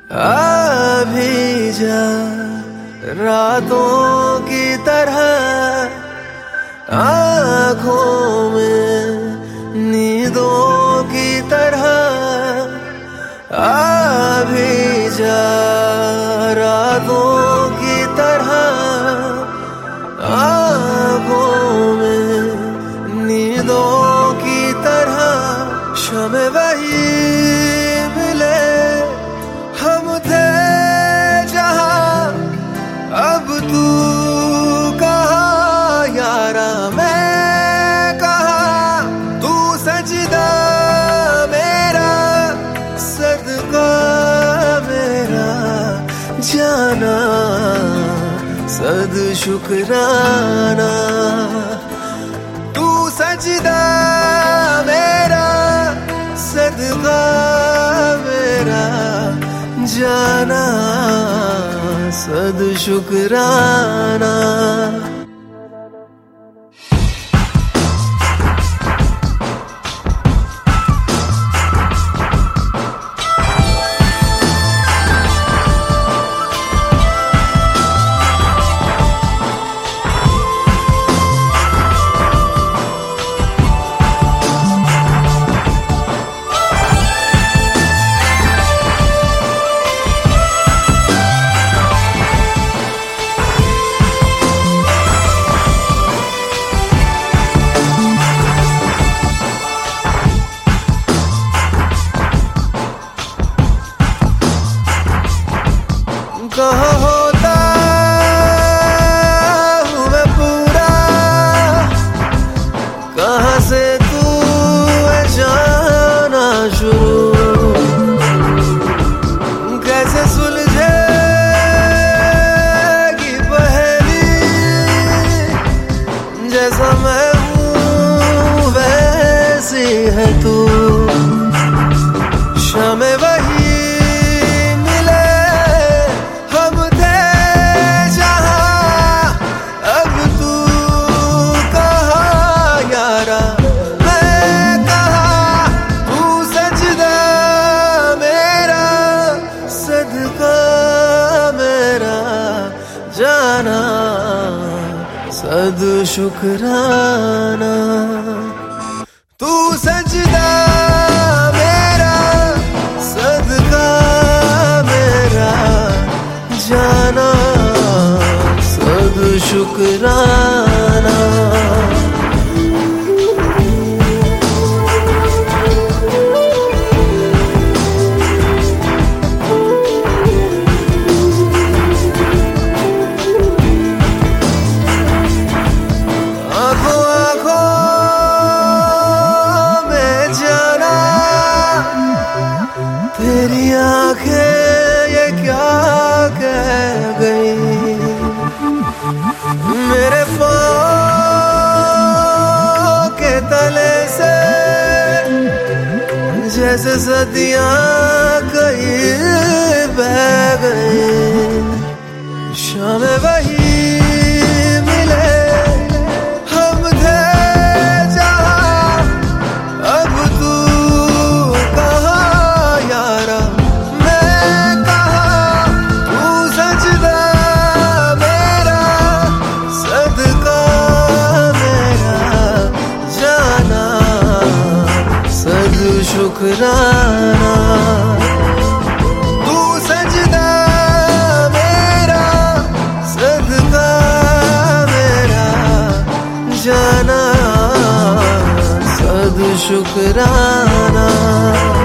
आ भी जा रातों की तरह आँखों में नींदों की तरह आ भी जा रातों की तरह आँखों में नींदों की तरह शमे वही मिले हम थे जहाँ अब तू कहाँ यारा मैं कहाँ तू सजदा मेरा सदका मेरा जाना सद शुक्राना तू सजदा मेरा सदका मेरा जाना सद शुक्राना। कहाँ होता हूँ मैं पूरा कहाँ से तू है जाना शुरू कैसे सुलझेगी पहेली जैसा मैं हूँ वैसी है तू शामें वही जाना सद शुक्राना तू सजदा मेरा सदका मेरा जाना सद शुक्राना। तेरी आंखें ये क्या कह गई मेरे पाँव के तले से जैसे सदियां कहीं बह गई शामें वही मिले हम थे जहाँ अब तू शुक्राना तू सजदा मेरा सदका मेरा जाना सद शुक्राना।